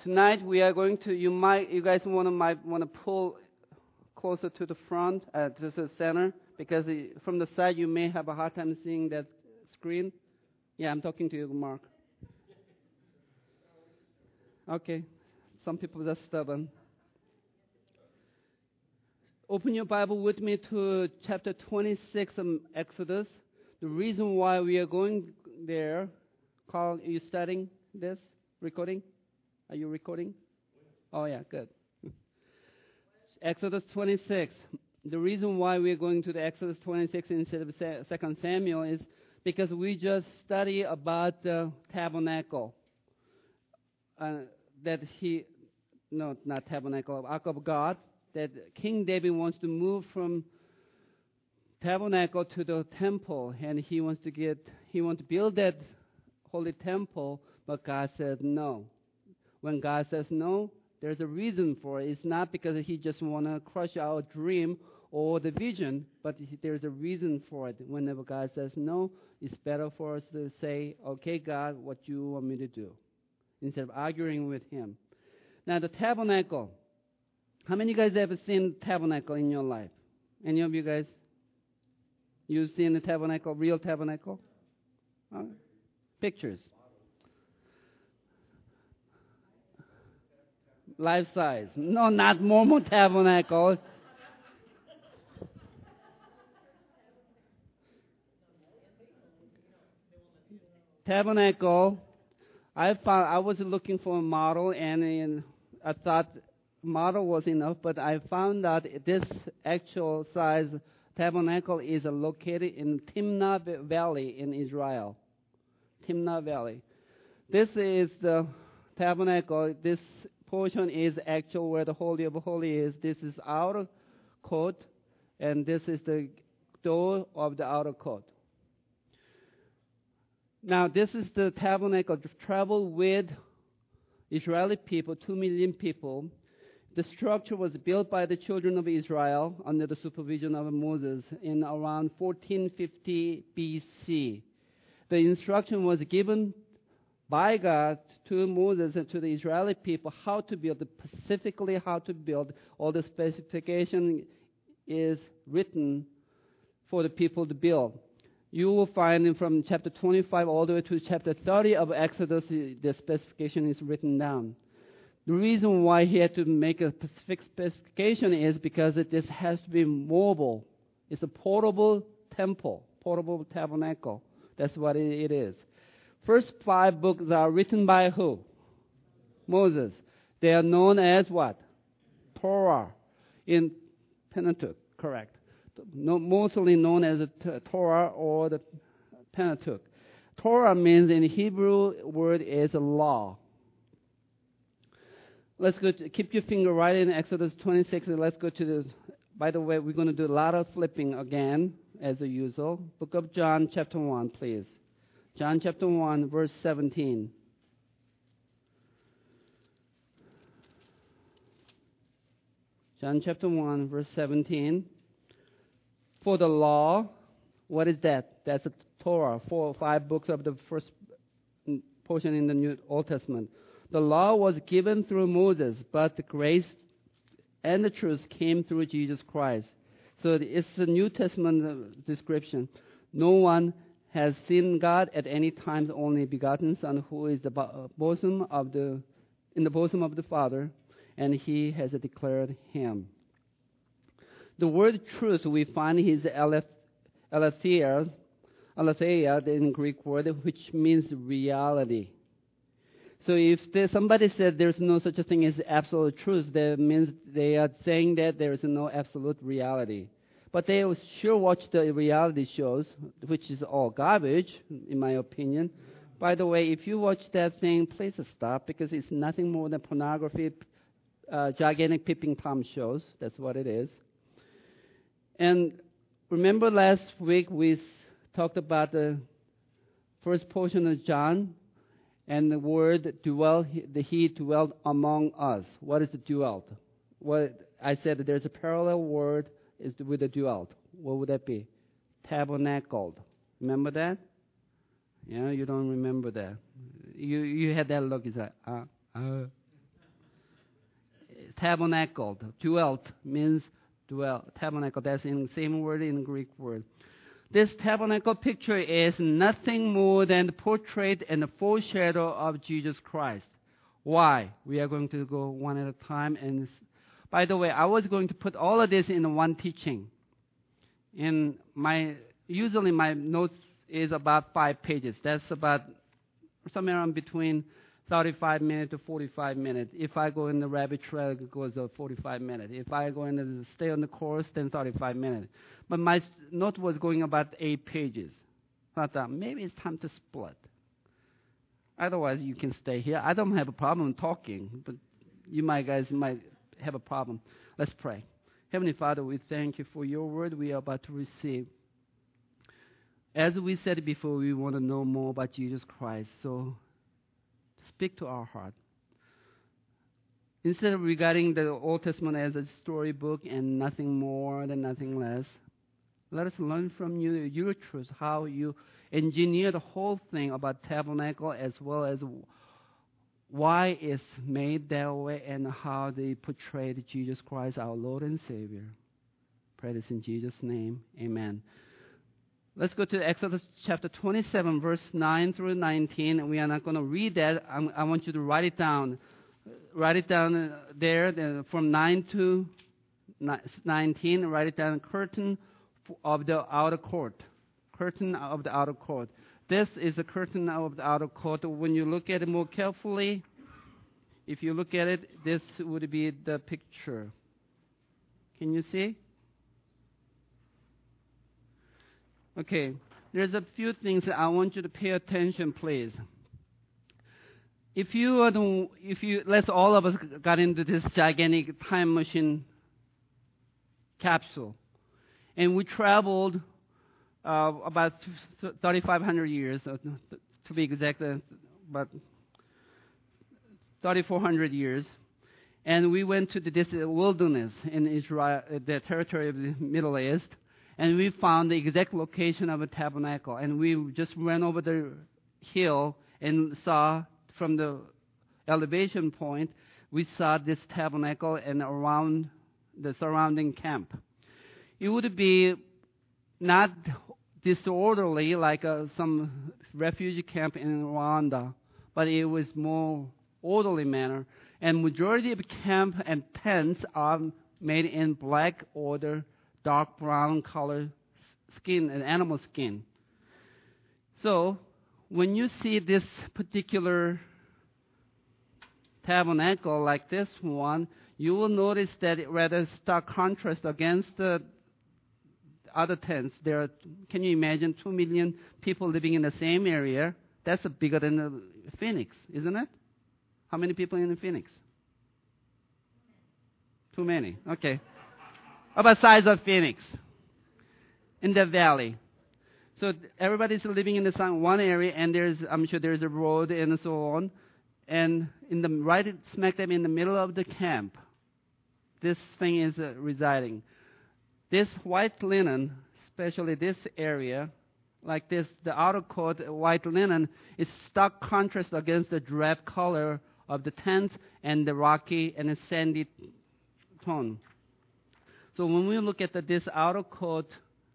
Tonight we are going to. You guys might want to pull closer to the front, to the center, because from the side you may have a hard time seeing that screen. Yeah, I'm talking to you, Mark. Okay, some people are stubborn. Open your Bible with me to chapter 26 of Exodus. The reason why we are going there, Carl, are you studying this? Recording? Are you recording? Oh, yeah, good. Exodus 26. The reason why we are going to the Exodus 26 instead of 2 Samuel is because we just study about the tabernacle. Not tabernacle, Ark of God. That King David wants to move from tabernacle to the temple, and he wants to build that holy temple, but God said no. When God says no, there's a reason for it. It's not because he just want to crush our dream or the vision, but there's a reason for it. Whenever God says no, it's better for us to say, okay, God, what you want me to do, instead of arguing with him. Now, the tabernacle. How many of you guys ever seen tabernacle in your life? Any of you guys? You've seen the tabernacle, real tabernacle? Pictures. Life size. No, not Mormon tabernacle. Tabernacle. I was looking for a model, and I thought model was enough, but I found out this actual size tabernacle is located in Timnah Valley in Israel. Timnah Valley. This is the tabernacle. This portion is actual where the Holy of Holies is. This is outer court, and this is the door of the outer court. Now, this is the tabernacle traveled with Israeli people, 2 million people. The structure was built by the children of Israel under the supervision of Moses in around 1450 BC. The instruction was given by God to Moses and to the Israeli people how to build, specifically how to build. All the specification is written for the people to build. You will find from chapter 25 all the way to chapter 30 of Exodus, the specification is written down. The reason why he had to make a specific specification is because this has to be mobile. It's a portable temple, portable tabernacle. That's what it is. First 5 books are written by who? Moses. They are known as what? Torah in Pentateuch, correct. Mostly known as the Torah or the Pentateuch. Torah means in Hebrew word is a law. Let's go keep your finger right in Exodus 26 and let's go to by the way, we're going to do a lot of flipping again as usual. Book of John chapter 1, please. John chapter 1, verse 17. John chapter 1, verse 17. For the law, what is that? That's a Torah, 4 or 5 books of the first portion in the New Old Testament. The law was given through Moses, but the grace and the truth came through Jesus Christ. So it's a New Testament description. No one has seen God at any time, the only begotten Son, who is in the bosom of the Father, and he has declared him. The word truth we find is aletheia, the Greek word, which means reality. So if somebody said there's no such a thing as absolute truth, that means they are saying that there is no absolute reality. But they will sure watch the reality shows, which is all garbage, in my opinion. By the way, if you watch that thing, please stop, because it's nothing more than pornography, gigantic peeping Tom shows. That's what it is. And remember last week we talked about the first portion of John, and the word dwell, he dwelled among us. What is the dwelt? What I said that there's a parallel word is with the dwelt. What would that be? Tabernacled. Remember that? Yeah, you don't remember that. You had that look. It's like, tabernacled. Dwelt means dwell. Tabernacle, that's in the same word in the Greek word. This tabernacle picture is nothing more than the portrait and the foreshadow of Jesus Christ. Why? We are going to go one at a time. And by the way, I was going to put all of this in one teaching. Usually my notes is about 5 pages. That's about somewhere around between 35 minutes to 45 minutes. If I go in the rabbit trail, it goes 45 minutes. If I go in the stay on the course, then 35 minutes. But my note was going about 8 pages. I thought maybe it's time to split. Otherwise, you can stay here. I don't have a problem talking, but you guys might have a problem. Let's pray. Heavenly Father, we thank you for your word we are about to receive. As we said before, we want to know more about Jesus Christ. So speak to our heart. Instead of regarding the Old Testament as a storybook and nothing more than nothing less, let us learn from you your truth, how you engineer the whole thing about tabernacle as well as why it's made that way and how they portrayed Jesus Christ, our Lord and Savior. Pray this in Jesus' name. Amen. Let's go to Exodus chapter 27, verse 9 through 19. We are not going to read that. I want you to write it down. Write it down there from 9 to 19. Write it down, curtain of the outer court. Curtain of the outer court. This is a curtain of the outer court. When you look at it more carefully, if you look at it, this would be the picture. Can you see? Okay, there's a few things that I want you to pay attention, please. If let's all of us got into this gigantic time machine capsule, and we traveled about 3,500 years, to be exact, about 3,400 years, and we went to this wilderness in Israel, the territory of the Middle East. And we found the exact location of a tabernacle. And we just ran over the hill and saw from the elevation point, we saw this tabernacle and around the surrounding camp. It would be not disorderly like some refugee camp in Rwanda, but it was more orderly manner. And majority of camp and tents are made in black or dark brown color skin and animal skin. So when you see this particular tabernacle like this one, you will notice that it rather stark contrast against the other tents. Can you imagine 2 million people living in the same area? That's bigger than Phoenix, isn't it? How many people in Phoenix? Too many. Okay. About size of Phoenix in the valley. So everybody's living in the one area, and I'm sure there's a road and so on. And in the right smack dab in the middle of the camp, this thing is residing. This white linen, especially this area, like this, the outer court white linen is stark contrast against the drab color of the tent and the rocky and the sandy tone. So when we look at this outer court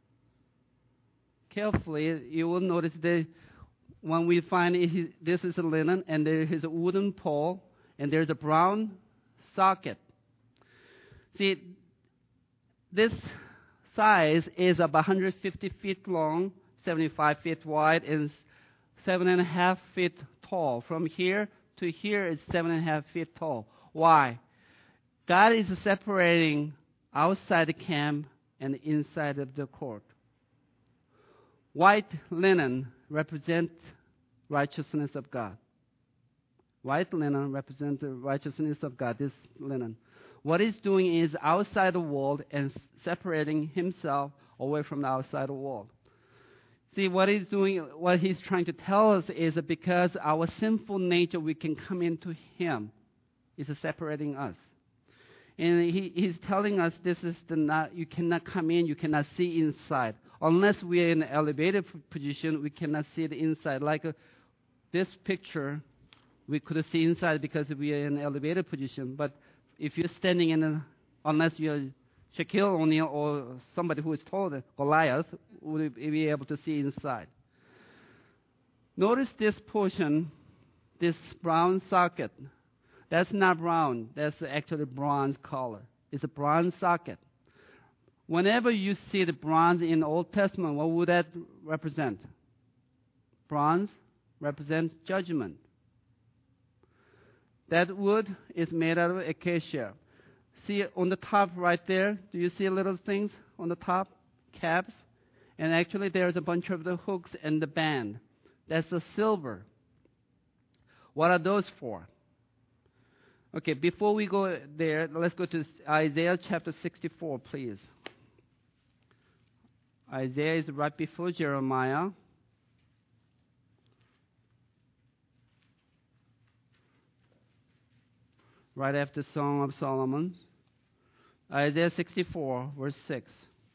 carefully, you will notice that when we find this is a linen, and there is a wooden pole, and there's a brown socket. See, this size is about 150 feet long, 75 feet wide, and 7.5 feet tall. From here to here is 7.5 feet tall. Why? God is separating outside the camp and inside of the court. White linen represents righteousness of God. White linen represents the righteousness of God, this linen. What he's doing is outside the wall and separating himself away from the outside the wall. See, what he's doing, what he's trying to tell us is that because our sinful nature, we can come into him. It's separating us. And he's telling us you cannot come in, you cannot see inside. Unless we are in an elevated position, we cannot see the inside. Like this picture, we could see inside because we are in an elevated position. But if you're standing unless you're Shaquille O'Neal or somebody who is taller, Goliath, would be able to see inside. Notice this portion, this brown socket. That's not brown. That's actually bronze color. It's a bronze socket. Whenever you see the bronze in the Old Testament, what would that represent? Bronze represents judgment. That wood is made out of acacia. See on the top right there, do you see little things on the top? Caps. And actually there's a bunch of the hooks and the band. That's the silver. What are those for? Okay, before we go there, let's go to Isaiah chapter 64, please. Isaiah is right before Jeremiah. Right after Song of Solomon. Isaiah 64, verse 6.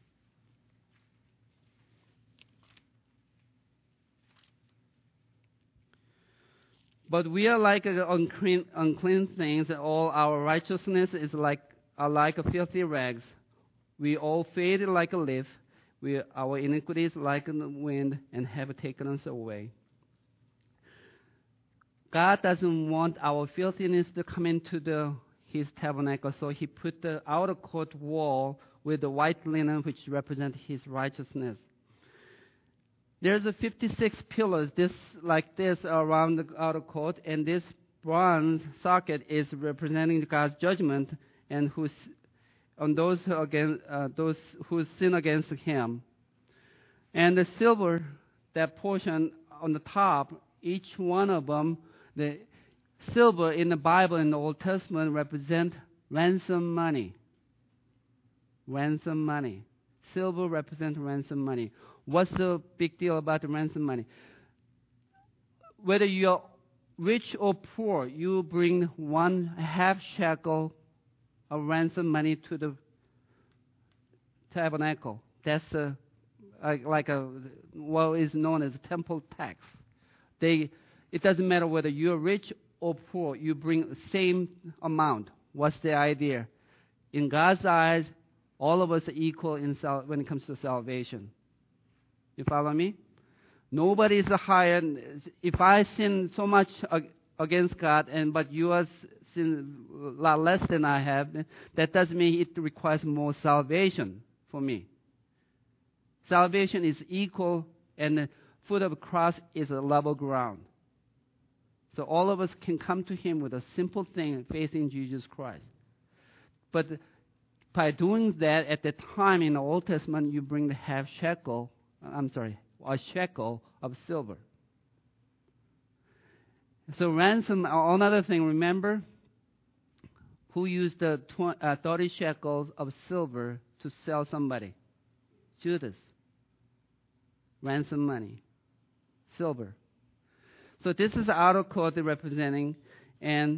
But we are like unclean things, and all our righteousness are like a filthy rags. We all fade like a leaf. Our iniquities like the wind, and have taken us away. God doesn't want our filthiness to come into His tabernacle, so He put the outer court wall with the white linen, which represent His righteousness. There's a 56 pillars, like this around the outer court, and this bronze socket is representing God's judgment and on those who sin against Him. And the silver, that portion on the top, each one of them, the silver in the Bible in the Old Testament represent ransom money. Ransom money. Silver represents ransom money. What's the big deal about the ransom money? Whether you're rich or poor, you bring 1/2 shekel of ransom money to the tabernacle. That's what is known as a temple tax. It doesn't matter whether you're rich or poor, you bring the same amount. What's the idea? In God's eyes, all of us are equal when it comes to salvation. You follow me? Nobody is higher. If I sin so much against God, but you are sin a lot less than I have, that doesn't mean it requires more salvation for me. Salvation is equal, and the foot of the cross is a level ground. So all of us can come to Him with a simple thing, faith in Jesus Christ. But by doing that, at the time in the Old Testament, you bring the a shekel of silver. So ransom, another thing, remember, who used the 30 shekels of silver to sell somebody? Judas. Ransom money. Silver. So this is outer court representing, and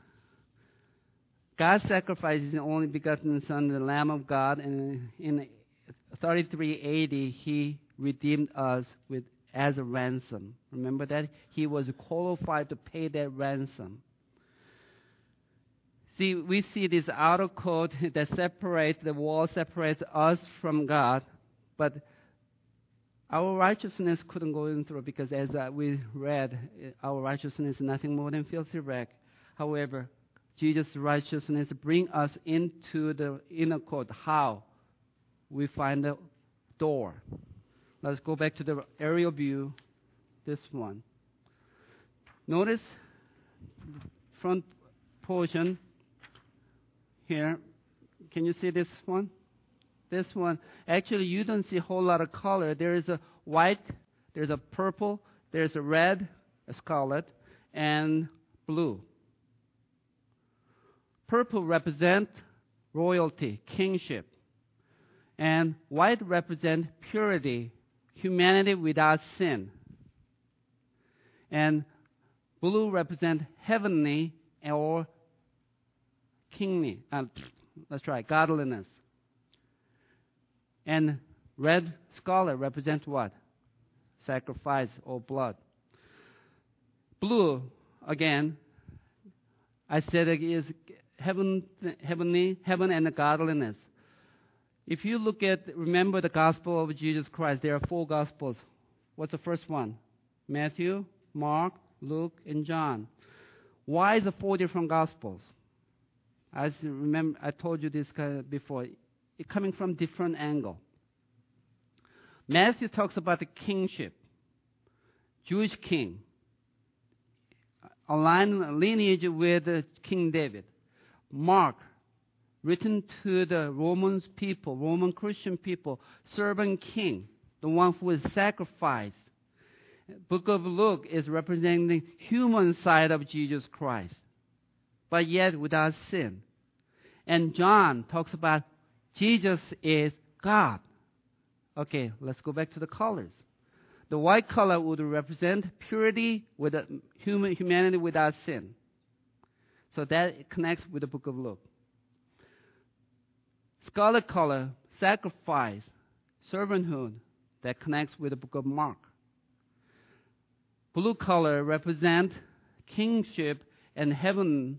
God sacrificed His only begotten Son, the Lamb of God, and in 33 AD, He redeemed us as a ransom. Remember that? He was qualified to pay that ransom. See, we see this outer court that the wall separates us from God, but our righteousness couldn't go in through, because as we read, our righteousness is nothing more than filthy rag. However, Jesus' righteousness brings us into the inner court. How? We find the door. Let's go back to the aerial view, this one. Notice the front portion here. Can you see this one? This one, actually, you don't see a whole lot of color. There is a white, there's a purple, there's a red, a scarlet, and blue. Purple represents royalty, kingship. And white represents purity, humanity without sin. And blue represents heavenly or kingly. Godliness. And red scarlet represents what? Sacrifice or blood. Blue, again, I said it is heaven and godliness. If you remember the gospel of Jesus Christ, there are 4 gospels. What's the first one? Matthew, Mark, Luke, and John. Why is the 4 different gospels? I remember I told you this before. It's coming from different angle. Matthew talks about the kingship, Jewish king, aligned lineage with King David. Mark, written to the Roman Christian people, servant king, the one who is sacrificed. Book of Luke is representing the human side of Jesus Christ, but yet without sin. And John talks about Jesus is God. Okay, let's go back to the colors. The white color would represent purity with humanity without sin. So that connects with the book of Luke. Scarlet color, sacrifice, servanthood, that connects with the book of Mark. Blue color represent kingship and heaven,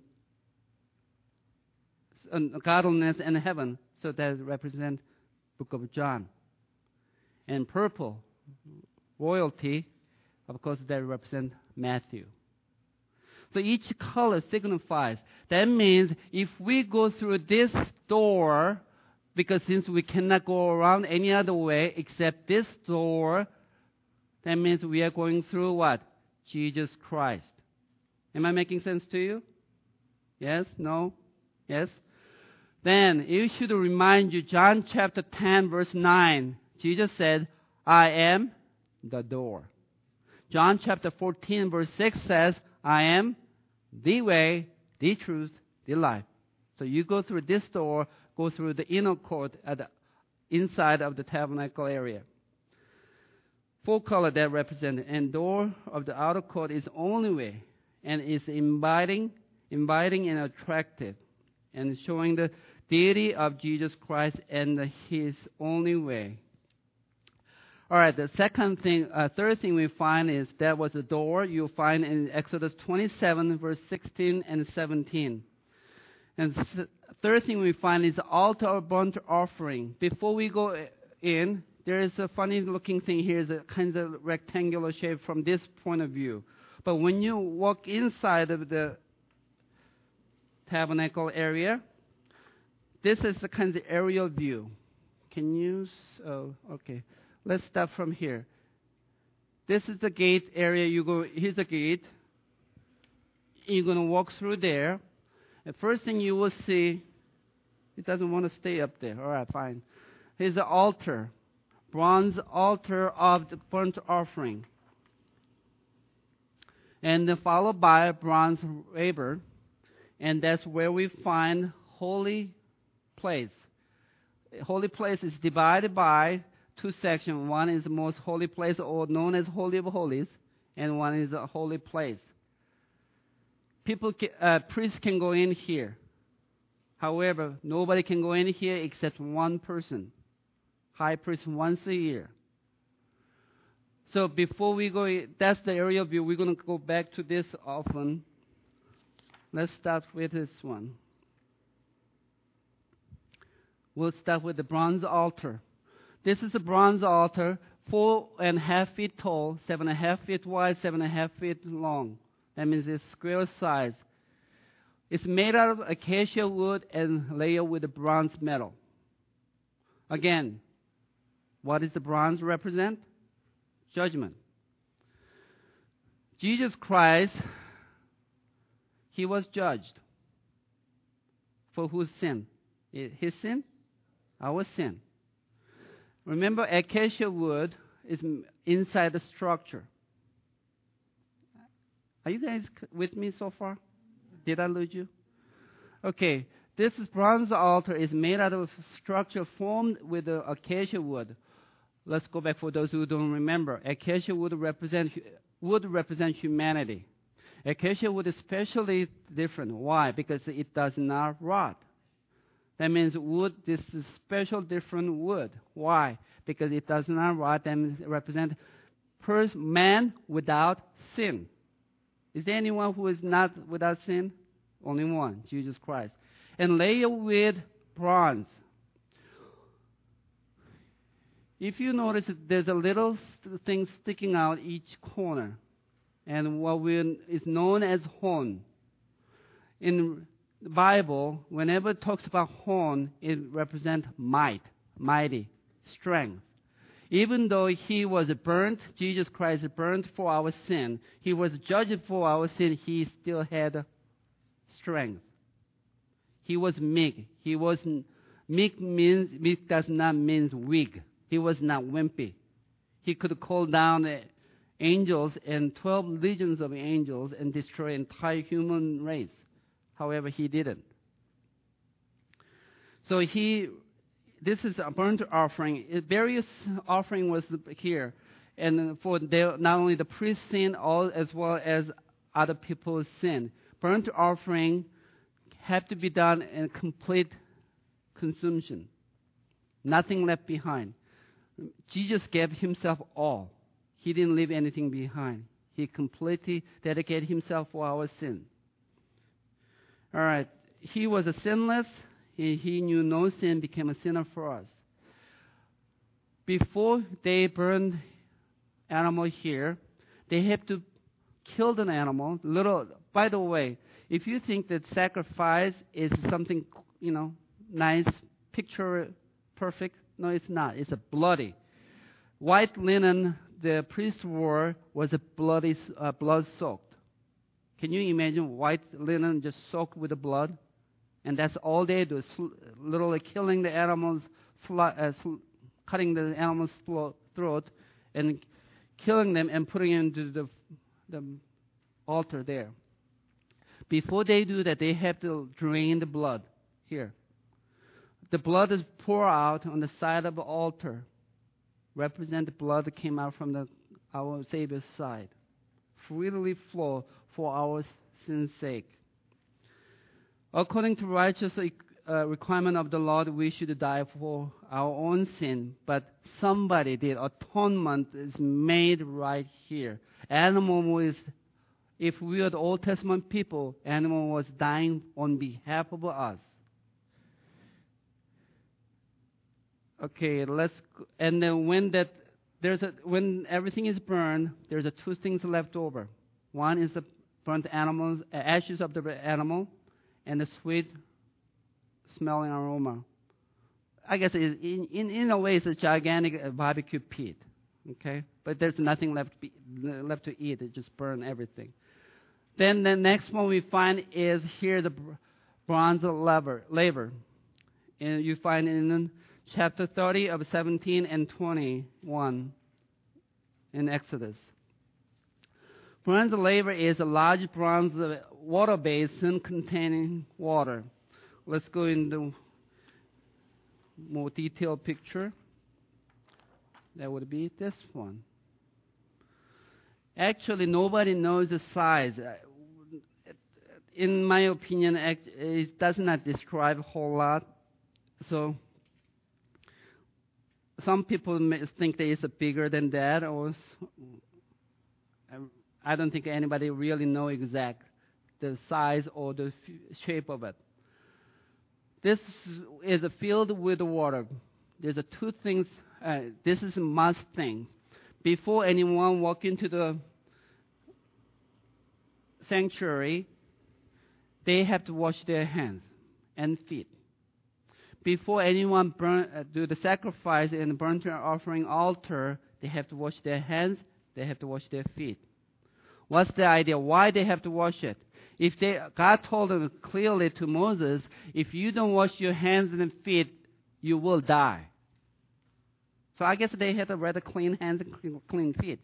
godliness and heaven, so that represent book of John. And purple, royalty, of course, that represent Matthew. So each color signifies. That means if we go through this door, because since we cannot go around any other way except this door, that means we are going through what? Jesus Christ. Am I making sense to you? Yes? No? Yes? Then it should remind you, John chapter 10, verse 9. Jesus said, I am the door. John chapter 14, verse 6 says, I am the way, the truth, the life. So you go through this door, go through the inner court at the inside of the tabernacle area. 4 color that represent, and door of the outer court is only way, and is inviting and attractive, and showing the deity of Jesus Christ and His only way. All right, the third thing we find is that was the door you'll find in Exodus 27, verse 16 and 17. And third thing we find is the altar of burnt offering. Before we go in, there is a funny looking thing here, is a kind of rectangular shape from this point of view. But when you walk inside of the tabernacle area, this is the kind of aerial view. Can you? Okay. Let's start from here. This is the gate area. Here's the gate. You're going to walk through there. The first thing you will see, it doesn't want to stay up there. All right, fine. Here's the altar, bronze altar of the burnt offering. And then followed by a bronze laver. And that's where we find holy place. Holy place is divided by 2 sections. One is the most holy place, or known as Holy of Holies, and one is a holy place. Priests can go in here. However, nobody can go in here except one person, high priest, once a year. So before we go, that's the area view. We're going to go back to this often. Let's start with this one. We'll start with the bronze altar. This is a bronze altar, 4.5 feet tall, 7.5 feet wide, 7.5 feet long. That means it's square size. It's made out of acacia wood and layered with bronze metal. Again, what does the bronze represent? Judgment. Jesus Christ, He was judged. For whose sin? His sin? Our sin. Remember, acacia wood is inside the structure. Are you guys with me so far? Did I lose you? Okay, this bronze altar is made out of structure formed with the acacia wood. Let's go back for those who don't remember. Acacia wood represent humanity. Acacia wood is especially different. Why? Because it does not rot. That means this is special, different wood. Why? Because it does not rot and represent man without sin. Is there anyone who is not without sin? only one, Jesus Christ. And layer with bronze. If you notice, there's a little thing sticking out each corner, and what is known as horn. In the Bible, whenever it talks about horn, it represents might, mighty, strength. Even though he was burnt, Jesus Christ burnt for our sin, he was judged for our sin, he still had strength. He was meek. Meek does not mean weak. He was not wimpy. He could call down the angels and 12 legions of angels and destroy entire human race. However, he didn't. So this is a burnt offering. Various offering was here, and for not only the priest's sin, as well as other people's sin. Burnt offering had to be done in complete consumption, nothing left behind. Jesus gave himself all. He didn't leave anything behind. He completely dedicated himself for our sin. All right, he was a sinless. He knew no sin, became a sinner for us. Before they burned animal here, they had to kill an animal. By the way, if you think that sacrifice is something, nice, picture perfect, no, it's not. It's a bloody. White linen the priest wore was a blood-soaked. Can you imagine white linen just soaked with the blood? And that's all they do, literally killing the animals, cutting the animal's throat, and killing them and putting it into the altar there. Before they do that, they have to drain the blood here. The blood is poured out on the side of the altar, represent the blood that came out from our Savior's side, freely flow for our sin's sake. According to righteous requirement of the Lord, we should die for our own sin, but somebody did. Atonement is made right here. If we are the Old Testament people, animal was dying on behalf of us. Okay, let's go. And then when everything is burned, there's two things left over. One is the burnt animals, ashes of the animal, and the sweet smelling aroma. I guess in a way it's a gigantic barbecue pit. Okay, but there's nothing left to eat. It just burned everything. Then the next one we find is here the bronze laver. And you find in chapter 30 of 17 and 21 in Exodus. Bronze laver is a large bronze water basin containing water. Let's go into more detailed picture. That would be this one. Actually, nobody knows the size. In my opinion, it does not describe a whole lot. So some people may think that it's bigger than that, or I don't think anybody really know exact the size or the shape of it. This is a field with water. There's two things. This is a must thing. Before anyone walk into the sanctuary, they have to wash their hands and feet. Before anyone do the sacrifice in the burnt offering altar, they have to wash their hands, they have to wash their feet. What's the idea? Why they have to wash it? God told them clearly to Moses, if you don't wash your hands and feet, you will die. So I guess they had rather clean hands and clean feet.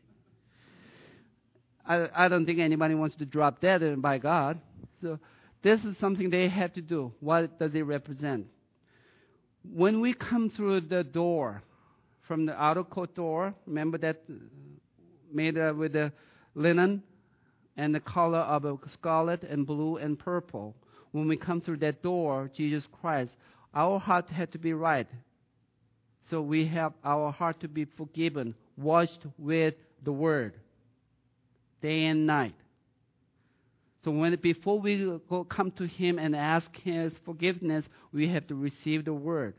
I don't think anybody wants to drop dead by God. So this is something they have to do. What does it represent? When we come through the door, from the outer court door, remember that made with the linen and the color of scarlet and blue and purple. When we come through that door, Jesus Christ, our heart had to be right. So we have our heart to be forgiven, washed with the Word, day and night. So before we come to Him and ask His forgiveness, we have to receive the Word.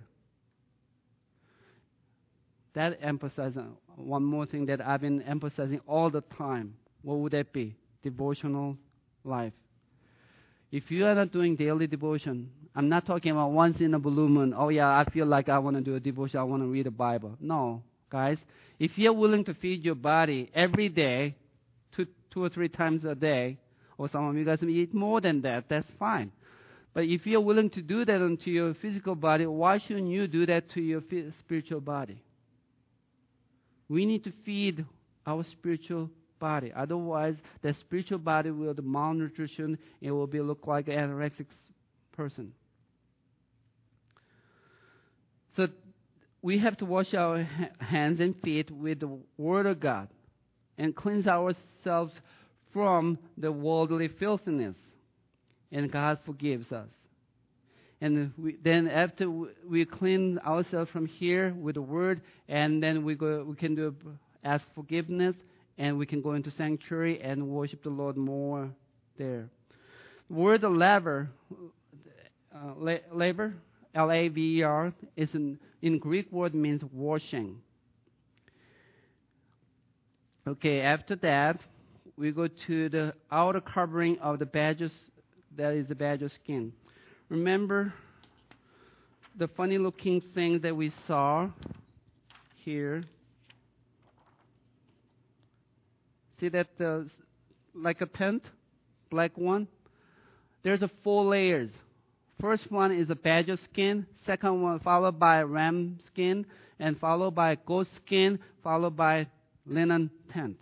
That emphasizes one more thing that I've been emphasizing all the time. What would that be? Devotional life. If you are not doing daily devotion, I'm not talking about once in a blue moon. Oh yeah, I feel like I want to do a devotion. I want to read the Bible. No, guys. If you're willing to feed your body every day, two or three times a day, or some of you guys may eat more than that, that's fine. But if you're willing to do that unto your physical body, why shouldn't you do that to your spiritual body? We need to feed our spiritual body. Otherwise, the spiritual body will be malnutrition. It will look like an anorexic person. So we have to wash our hands and feet with the Word of God and cleanse ourselves from the worldly filthiness. And God forgives us. And then after we clean ourselves from here with the Word, and then we can ask forgiveness, and we can go into sanctuary and worship the Lord more there. The word laver, L-A-V-E-R, is in Greek word means washing. Okay, after that, we go to the outer covering of the badger, that is the badger skin. Remember the funny looking thing that we saw here? See that like a tent, black one? There's 4 layers. First one is a badger skin, second one followed by ram skin, and followed by goat skin, followed by linen tent.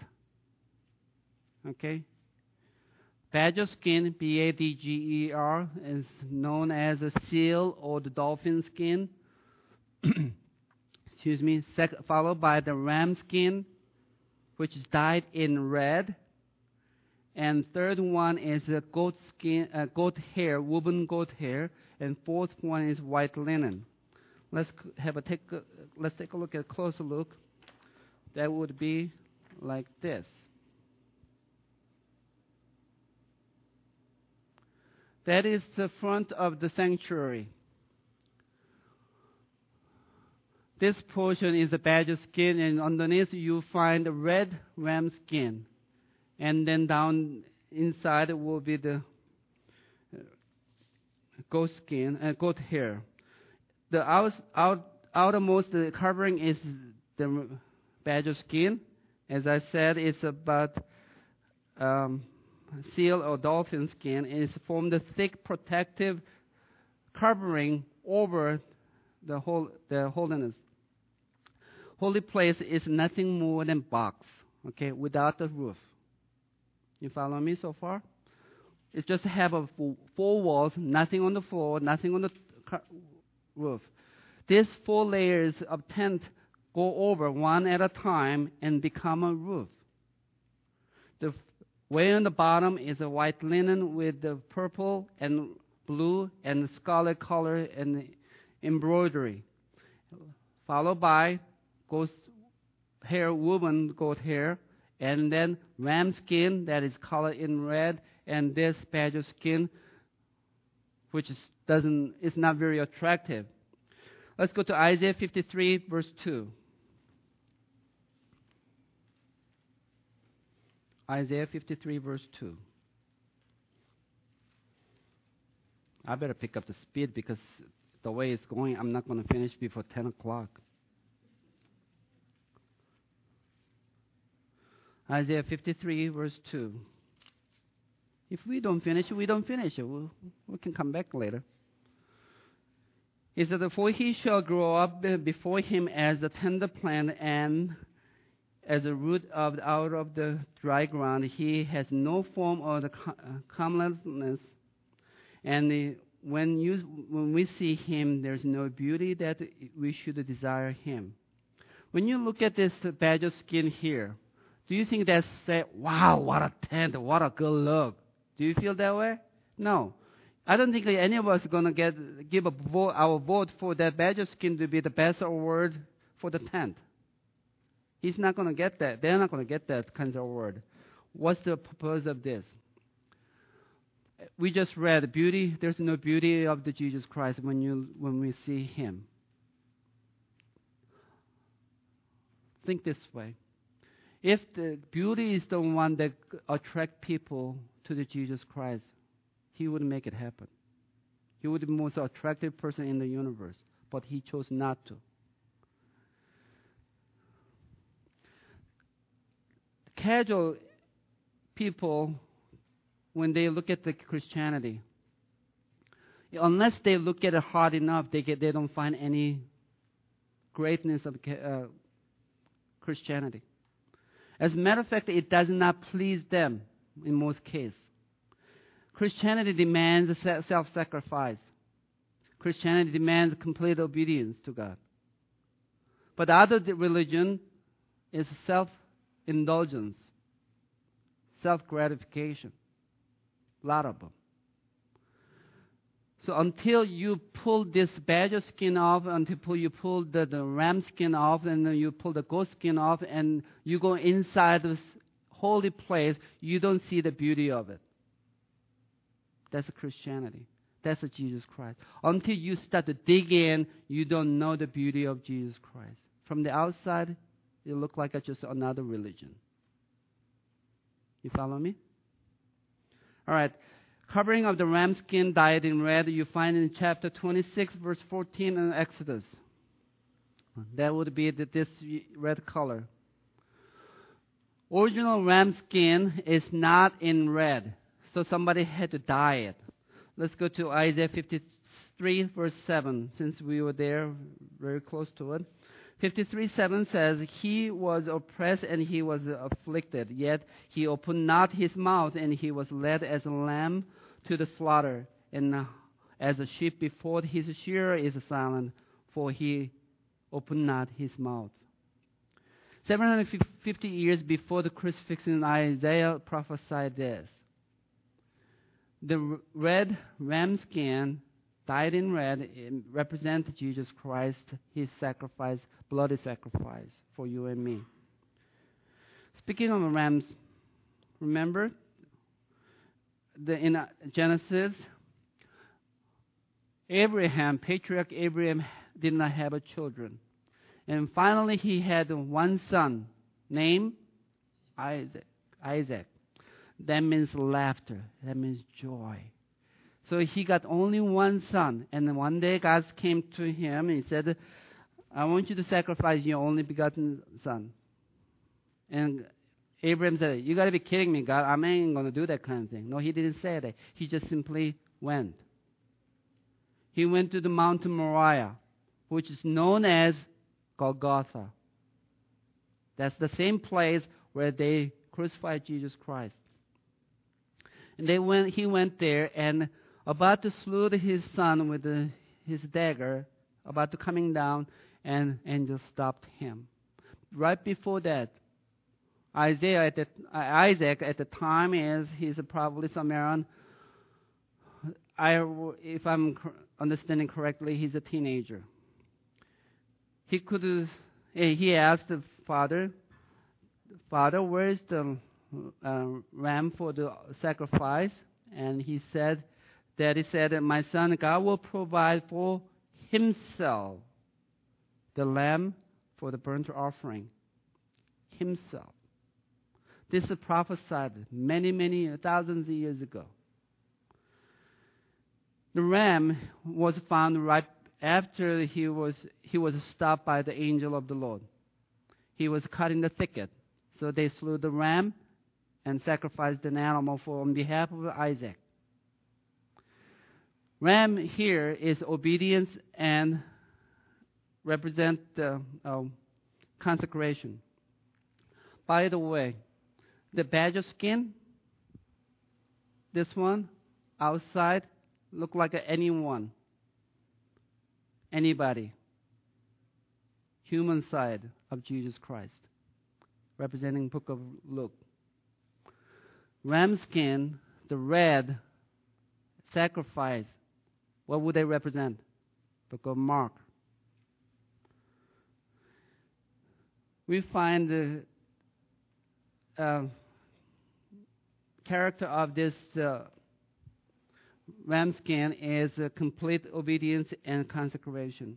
Okay? Badger skin, B-A-D-G-E-R, is known as a seal or the dolphin skin. Excuse me. Followed by the ram skin, which is dyed in red. And third one is a goat skin, goat hair, woven goat hair. And fourth one is white linen. Let's take a look at a closer look. That would be like this. That is the front of the sanctuary. This portion is the badger skin, and underneath you find the red ram skin. And then down inside will be the goat skin, goat hair. The outermost covering is the badger skin. As I said, it's about seal or dolphin skin. It's formed a thick protective covering over the holiness. Holy place is nothing more than box, okay, without the roof. You follow me so far? It's just have 4 walls, nothing on the floor, nothing on the roof. These 4 layers of tent go over one at a time and become a roof. The way on the bottom is a white linen with the purple and blue and scarlet color and embroidery, followed by goat hair, woven goat hair, and then ram skin that is colored in red, and this badger skin, which is not very attractive. Let's go to Isaiah 53, verse 2. Isaiah 53, verse 2. I better pick up the speed because the way it's going, I'm not going to finish before 10 o'clock. Isaiah 53, verse 2. If we don't finish it, we don't finish it. We can come back later. It says, "For he shall grow up before him as a tender plant and as a root out of the dry ground. He has no form of the comeliness. And when we see him, there's no beauty that we should desire him." When you look at this badger skin here, do you think that's say, wow, what a tent, what a good look? Do you feel that way? No. I don't think any of us are going to give our vote for that badger skin to be the best award for the tent. He's not going to get that. They're not going to get that kind of award. What's the purpose of this? we just read beauty. There's no beauty of the Jesus Christ when we see Him. Think this way. If the beauty is the one that attracts people to the Jesus Christ, He would make it happen. He would be the most attractive person in the universe, but He chose not to. Casual people, when they look at the Christianity, unless they look at it hard enough, they don't find any greatness of Christianity. As a matter of fact, it does not please them in most cases. Christianity demands self-sacrifice. Christianity demands complete obedience to God. But the other religion is self-indulgence, self-gratification. A lot of them. So until you pull this badger skin off, until you pull the ram skin off, and then you pull the goat skin off, and you go inside this holy place, you don't see the beauty of it. That's Christianity. That's Jesus Christ. Until you start to dig in, you don't know the beauty of Jesus Christ. From the outside, it looks like just another religion. You follow me? All right. Covering of the ram skin dyed in red, you find in chapter 26, verse 14 in Exodus. That would be this red color. Original ram skin is not in red, so somebody had to dye it. Let's go to Isaiah 53, verse 7, since we were there very close to it. 53:7 says, He was oppressed and He was afflicted, yet He opened not His mouth, and He was led as a lamb to the slaughter, and as a sheep before his shearer is silent, for He opened not His mouth. 750 years before the crucifixion, Isaiah prophesied this. The red ram skin, dyed in red, represents Jesus Christ, His sacrifice, bloody sacrifice for you and me. Speaking of rams, remember in Genesis, Abraham, patriarch Abraham, did not have children. And finally he had one son named Isaac. That means laughter. That means joy. So he got only one son. And one day God came to him and He said, I want you to sacrifice your only begotten son. And Abraham said, you got to be kidding me, God. I ain't going to do that kind of thing. No, he didn't say that. He just simply went. He went to the mountain Moriah, which is known as Golgotha. That's the same place where they crucified Jesus Christ. And he went there, and about to slew his son with his dagger, about to coming down, and angel stopped him. Right before that, Isaac at the time he's probably somewhere on, if I'm understanding correctly, he's a teenager. He asked the Father, where's the ram for the sacrifice? And Daddy said, my son, God will provide for Himself the lamb for the burnt offering. Himself. This is prophesied many, many thousands of years ago. The ram was found right after he was stopped by the angel of the Lord. He was caught in the thicket. So they slew the ram and sacrificed an animal on behalf of Isaac. Ram here is obedience and represent the consecration. By the way, the badger skin, this one, outside, look like anyone, anybody, human side of Jesus Christ, representing Book of Luke. Ram skin, the red, sacrifice, what would they represent? Book of Mark. We find the character of this ram skin is complete obedience and consecration.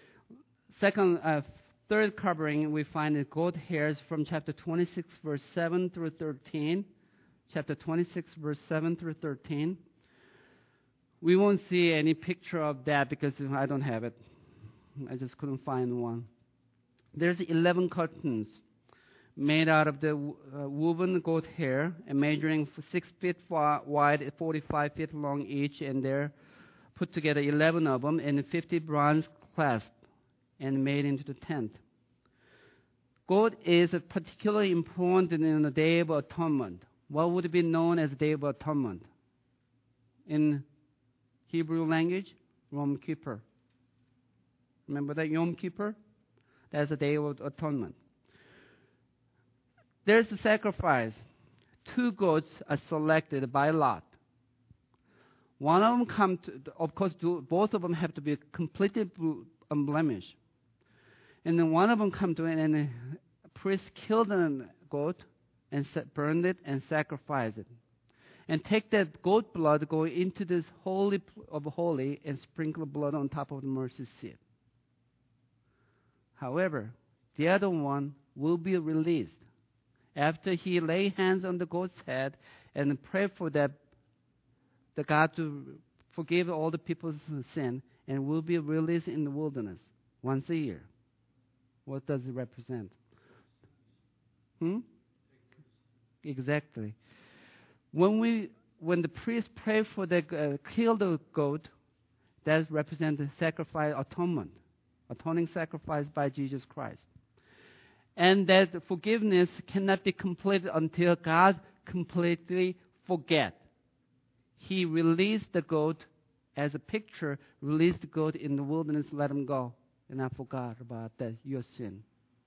Third covering, we find the goat hairs from chapter 26, verse 7 through 13. Chapter 26, verse 7 through 13. We won't see any picture of that because I don't have it. I just couldn't find one. There's 11 curtains made out of the woven goat hair and measuring 6 feet wide, 45 feet long each, and they're put together 11 of them and 50 bronze clasps and made into the tent. Goat is particularly important in the Day of Atonement. What would be known as Day of Atonement? In Hebrew language, Yom Kippur. Remember that Yom Kippur? That's the Day of Atonement. There's a sacrifice. 2 goats are selected by lot. One of them both of them have to be completely unblemished. And then one of them come to it, and the priest killed the goat and burned it and sacrificed it. And take that goat blood, go into this holy of holy, and sprinkle blood on top of the mercy seat. However, the other one will be released after he lay hands on the goat's head and pray for the God to forgive all the people's sin, and will be released in the wilderness once a year. What does it represent? Exactly. When the priest pray for the kill the goat, that represents the sacrifice, atoning sacrifice by Jesus Christ. And that forgiveness cannot be completed until God completely forget. He released the goat as a picture, released the goat in the wilderness, let him go. And I forgot about that, your sin.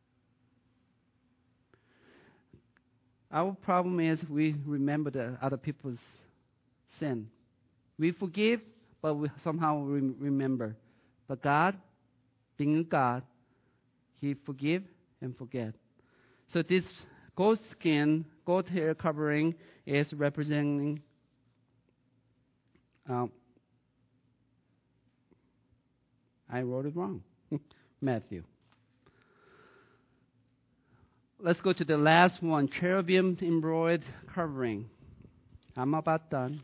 Our problem is we remember the other people's sin. We forgive, but we somehow remember. But God, being God, He forgive and forget. So this goat skin, goat hair covering is representing I wrote it wrong. Matthew. Let's go to the last one, cherubim embroidered covering. I'm about done.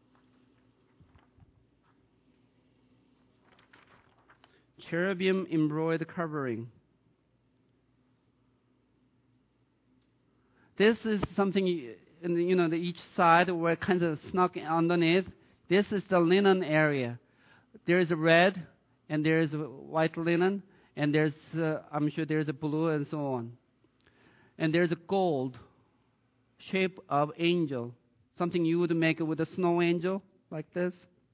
Cherubim embroidered covering. This is something, each side where it kind of snuck underneath. This is the linen area. There is a red, and there is a white linen, and there's, I'm sure there's a blue and so on. And there's a gold shape of angel, something you would make it with a snow angel like this.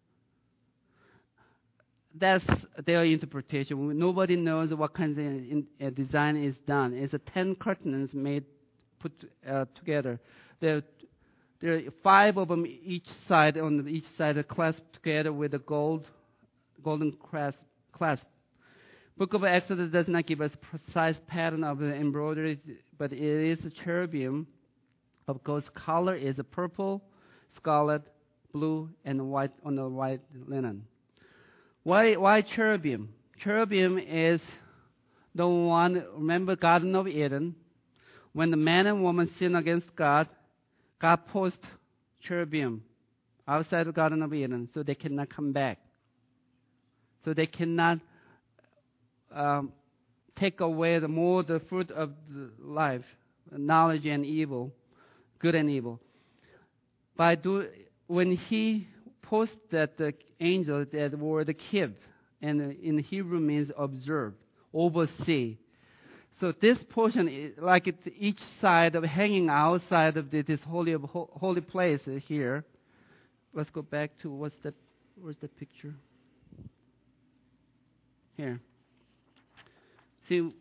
That's their interpretation. Nobody knows what kind of design is done. It's 10 curtains put together. There are 5 of them each side. On each side are clasped together with a golden clasp. Book of Exodus does not give us precise pattern of the embroidery, but it is a cherubim. Of course, color is a purple, scarlet, blue, and white on the white linen. Why cherubim? Cherubim is the one, remember Garden of Eden? When the man and woman sin against God, God posed cherubim outside the Garden of Eden so they cannot come back. So they cannot take away the fruit of the life, knowledge and evil, good and evil. When he posted that the angel, that word kib, and in Hebrew means observe, oversee. So this portion, like it's each side of hanging outside of this holy place here. Let's go back to where's the picture? Here. See,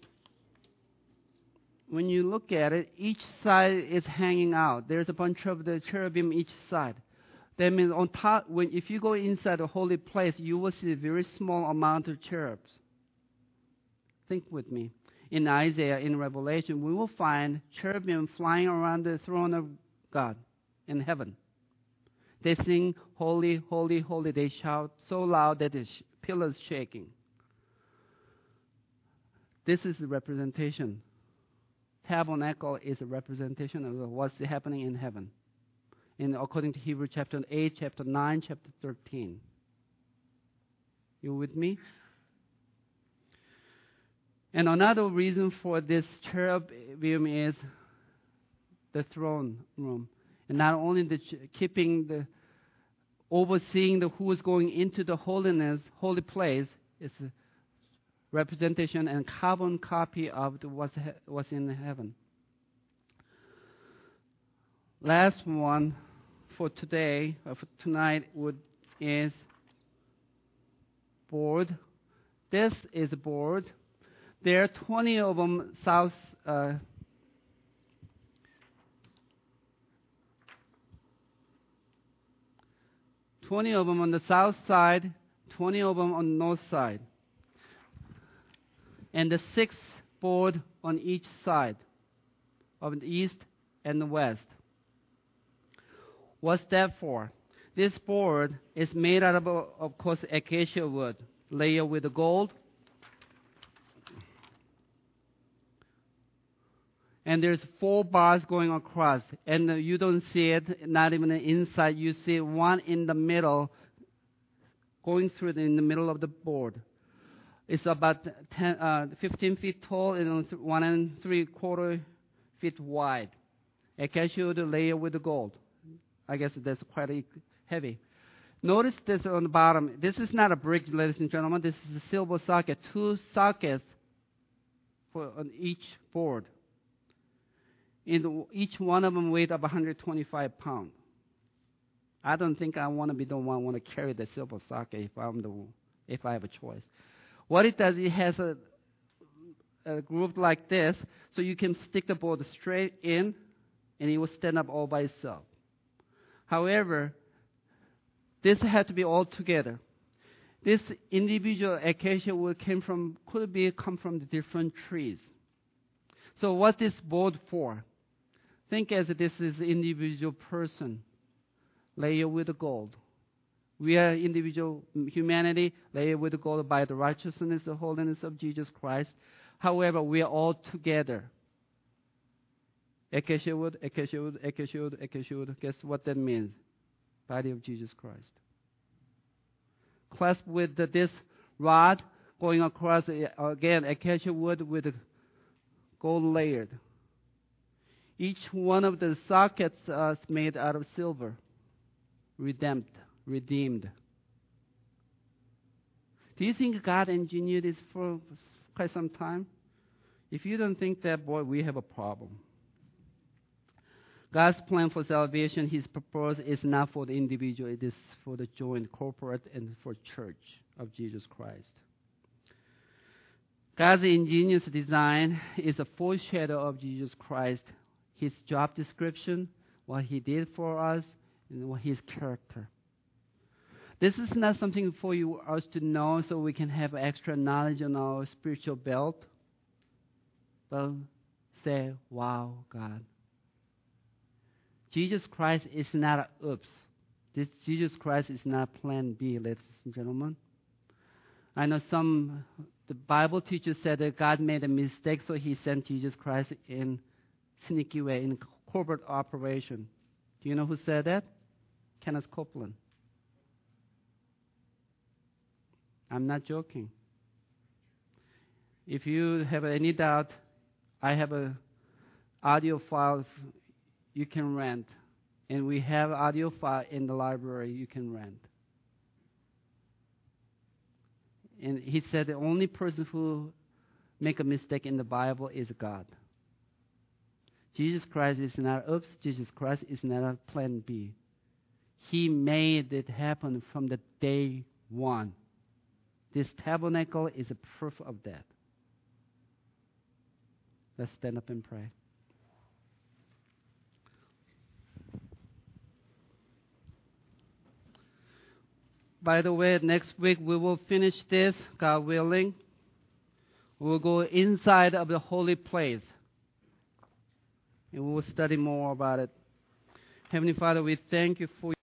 when you look at it, each side is hanging out. There's a bunch of the cherubim each side. That means on top, if you go inside the holy place, you will see a very small amount of cherubs. Think with me. In Isaiah, in Revelation, we will find cherubim flying around the throne of God in heaven. They sing, holy, holy, holy. They shout so loud that the pillars shaking. This is a representation. Tabernacle is a representation of what's happening in heaven. According to Hebrews chapter 8, chapter 9, chapter 13. You with me? And another reason for this cherubim is the throne room. And not only overseeing who is going into the holy place, it's a representation and carbon copy of what's in heaven. Last one for today, for tonight, is board. This is a board. There are 20 of them 20 of them on the south side, 20 of them on the north side. And the 6 board on each side of the east and the west. What's that for? This board is made out of course, acacia wood, layered with gold. And there's 4 bars going across, and you don't see it, not even inside. You see one in the middle, going through in the middle of the board. It's about 15 feet tall and 1 3/4 feet wide. Acacia wood layered with the gold. I guess that's quite heavy. Notice this on the bottom. This is not a brick, ladies and gentlemen. This is a silver socket. 2 sockets on each board. Each one of them weighs about 125 pounds. I don't think I want to be the one who want to carry the silver socket if I have a choice. What it does, it has a groove like this, so you can stick the board straight in, and it will stand up all by itself. However, this had to be all together. This individual acacia wood come from the different trees. So what's this board for? Think as this is individual person, layered with gold. We are individual humanity, layered with gold by the righteousness and holiness of Jesus Christ. However, we are all together. Acacia wood, acacia wood, acacia wood, acacia wood. Guess what that means? Body of Jesus Christ. Clasped with this rod going across, again, acacia wood with gold layered. Each one of the sockets is made out of silver, redeemed. Do you think God engineered this for quite some time? If you don't think that, boy, we have a problem. God's plan for salvation, His purpose is not for the individual, it is for the joint, corporate, and for church of Jesus Christ. God's ingenious design is a foreshadow of Jesus Christ, His job description, what He did for us, and His character. This is not something for us to know so we can have extra knowledge on our spiritual belt, but say, wow, God. Jesus Christ is not an oops. Jesus Christ is not plan B, ladies and gentlemen. I know the Bible teachers said that God made a mistake, so He sent Jesus Christ in sneaky way, in corporate operation. Do you know who said that? Kenneth Copeland. I'm not joking. If you have any doubt, I have an audio file you can rent. And we have audio file in the library you can rent. And he said the only person who make a mistake in the Bible is God. Jesus Christ is not oops. Jesus Christ is not a plan B. He made it happen from the day one. This tabernacle is a proof of that. Let's stand up and pray. By the way, next week we will finish this, God willing. We'll go inside of the holy place. And we will study more about it. Heavenly Father, we thank you for